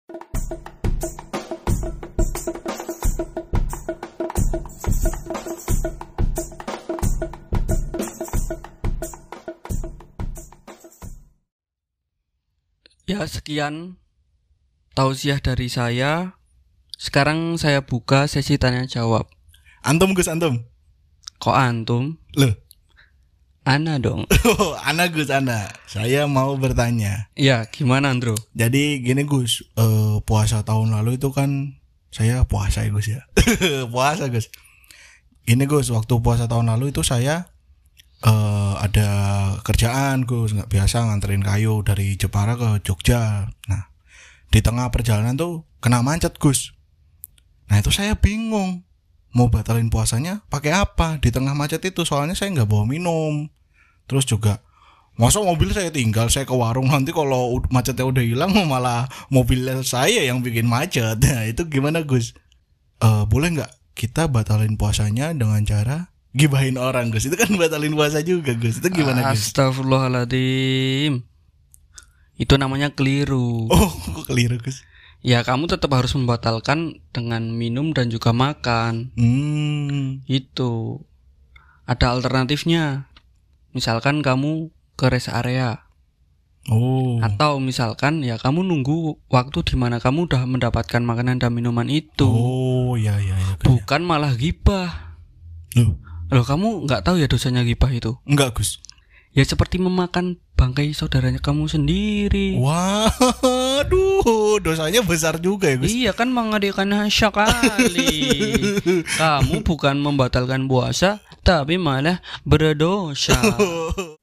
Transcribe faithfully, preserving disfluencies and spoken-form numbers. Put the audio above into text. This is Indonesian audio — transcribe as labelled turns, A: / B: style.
A: Ya, sekian tausiah dari saya. Sekarang saya buka sesi tanya jawab.
B: Antum Gus, antum.
A: Kok antum?
B: Loh.
A: Ana dong.
B: Oh, Ana Gus, Ana. Saya mau bertanya.
A: Ya, gimana Andro?
B: Jadi gini Gus, uh, puasa tahun lalu itu kan saya puasa ya Gus ya. Puasa Gus. Ini Gus, waktu puasa tahun lalu itu saya uh, ada kerjaan Gus, nggak biasa nganterin kayu dari Jepara ke Jogja. Nah, di tengah perjalanan tuh kena macet Gus. Nah itu saya bingung mau batalin puasanya pakai apa di tengah macet itu, soalnya saya nggak bawa minum. Terus juga masa mobil saya tinggal, saya ke warung, nanti kalau macetnya udah hilang malah mobil saya yang bikin macet. Nah itu gimana Gus? Uh, boleh nggak kita batalin puasanya dengan cara gibahin orang Gus? Itu kan batalin puasa juga Gus. Itu gimana Gus?
A: Astagfirullahaladzim. Itu namanya keliru.
B: Oh kok keliru Gus?
A: Ya kamu tetap harus membatalkan dengan minum dan juga makan.
B: Hmm.
A: Itu ada alternatifnya. Misalkan kamu ke rest area.
B: Oh.
A: Atau misalkan ya kamu nunggu waktu di mana kamu udah mendapatkan makanan dan minuman itu.
B: Oh ya ya ya.
A: Bukan malah gibah.
B: Loh.
A: Loh kamu nggak tahu ya dosanya gibah itu?
B: Enggak Gus.
A: Ya seperti memakan bangkai saudaranya kamu sendiri.
B: Wah, aduh, dosanya besar juga ya Gus.
A: Iya kan mengadakan hasya kali. Kamu bukan membatalkan puasa, tapi malah berdosa.